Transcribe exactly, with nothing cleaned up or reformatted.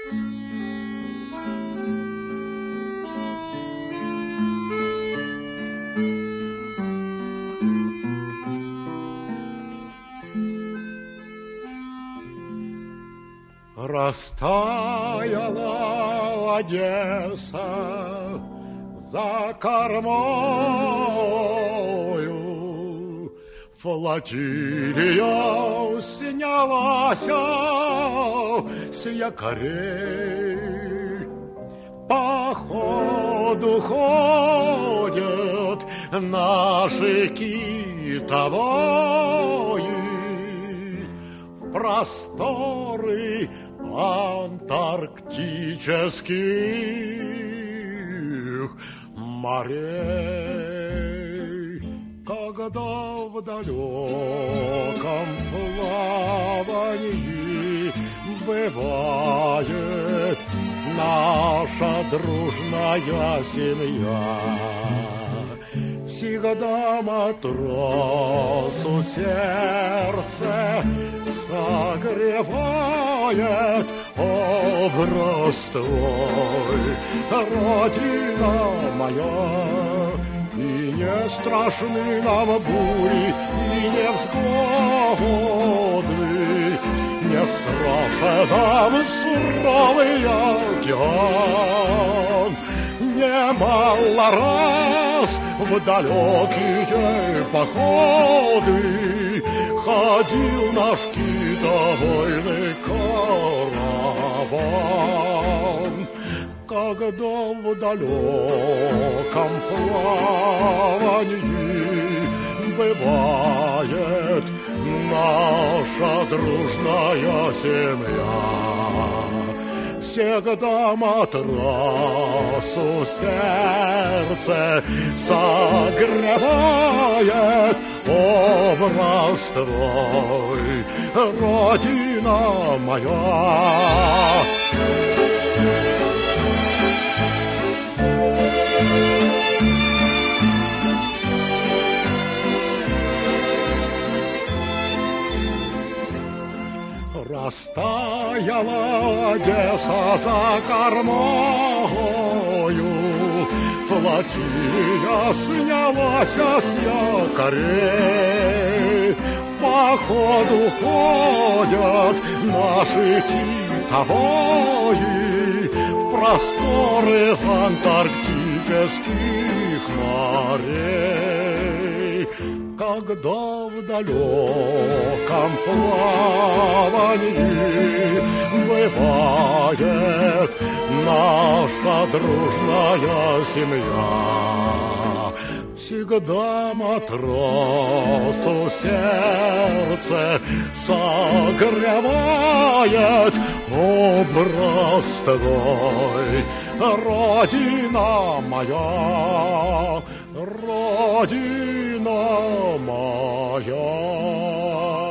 Растаяла Одесса за кормою, флотилия снялась с якорей. По ходу ходят наши китобои в просторы антарктических морей. Когда в далеком плавании бывает наша дружная семья, всегда матросу сердце согревает образ твой, Родина моя. И не страшны нам бури, и невзгоды, не страшен нам суровый океан. Немало раз в далекие походы ходил наш китобойный караван. Когда в далеком плавании бывает наша дружная семья, всегда матросу сердце согревает образ твой, Родина моя. Растаяла Одесса за кормою, флотилия снялась с якорей. В походу ходят наши китобои в просторы антарктических морей. Когда в далеком плавании бывает наша дружная семья, всегда матросу сердце согревает образ твой, Родина моя, Родина моя.